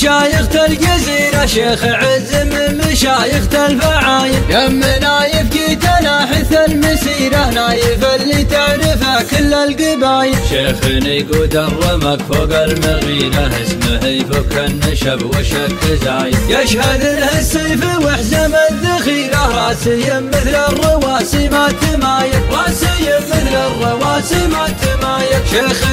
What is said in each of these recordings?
مشايخ الجزيرة شيخ عز من مشايخ الفعايل، يم نايف جيتنا حث المسيرة، نايف اللي تعرفه كل القبايل. شيخ يقود الرمق فوق المغيرة، اسمه يفك النشب وشك زايد، يشهد له السيف وحزم الذخيرة، راسي مثل الرواسي ما تمايل، راسي مثل الرواسي ما تمايل.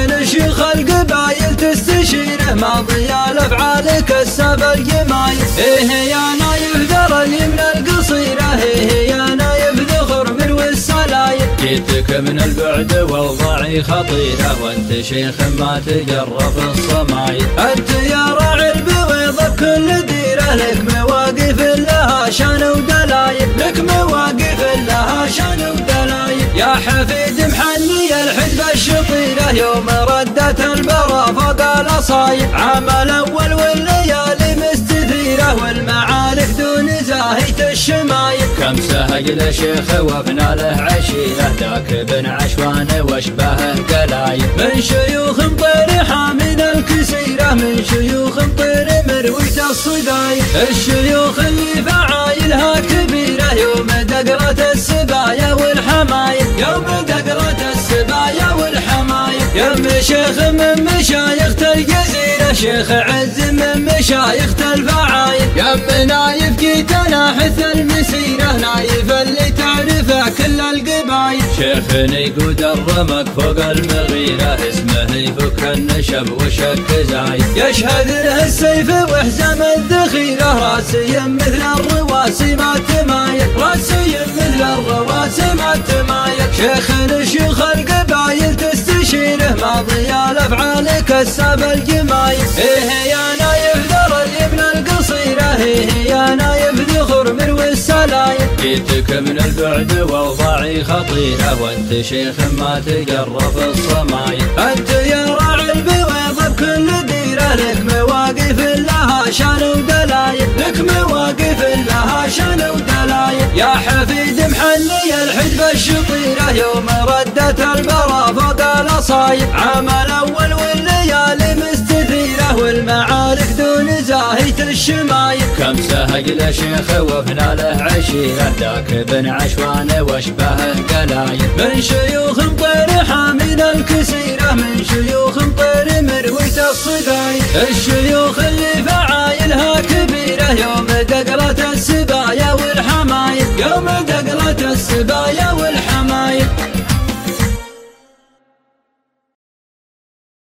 شيخ القبايل تستشيره، ماضي الافعال كسب الجمايل. ايه يا نايف ذر اليمن القصيرة، ايه يا نايف ذخر مروي السلايل. جيتك من البعد واوضاعي خطيرة، وانت شيخ ما تجرب الصمايل. انت يا راعي البويض بكل ديرة، لك مواقف لها شان ودلايل، لك مواقف لها شان ودلايل. يا حفيد محني الحدب الشطيرة، يوم ردت البرا فوق الاصايل. عام الاول والليالي مستثيرة، والمعارك دون زاهية الشمايل. كم سهل شيخ وابنى له عشيرة، ذاك بن عشوان واشباهه قلايل. من شيوخ طريحة من الكسيرة، من شيوخ طير مروية الصدايل. الشيوخ اللي فعايلها كبيرة، يوم دقرة السبايا والحمايل، يوم دقرة السبايا والحمايل. يم شيخ من مشايخ الجزيرة، شيخ عز من مشايخ الفعايل. يم نايف جيتنا حث المسيرة، نايف اللي تعرفه كل القبايل. شيخ يقود الرمق فوق المغيرة، اسمه يفك النشب وشك زايد، يشهد له السيف وحزم الذخيرة، راسي مثل الرواسي ما تمايل، راسي مثل الرواسي ما تمايل. شيوخ القبايل تستشيره، ماضي الافعال كسب الجمايل. ايه يا نايف ذر اليمن القصيرة، ايه يا نايف ذخر مروي السلايل. جيتك من البعد واوضاعي خطيرة، وانت شيخ ما تجرب الصمايل. انت يا راعي البويض بكل ديرة، لك مواقف لها شان ودلايل، لك مواقف لها شان ودلايل. يا حفيد محني الحدب الشطيرة، يوم ردت البرا فوق الاصايل. عام الاول والليالي مستثيرة، والمعارك دون زاهية الشمايل. كم سهل شيخ وابنى له عشيرة، ذاك بن عشوان واشباهه قلايل. من شيوخ طريحة من الكسيرة، من شيوخ طير مروية الصدايل. الشيوخ اللي فعايلها كبيرة، يوم دقرة السبايا والحمايل، يوم دقرة السبايا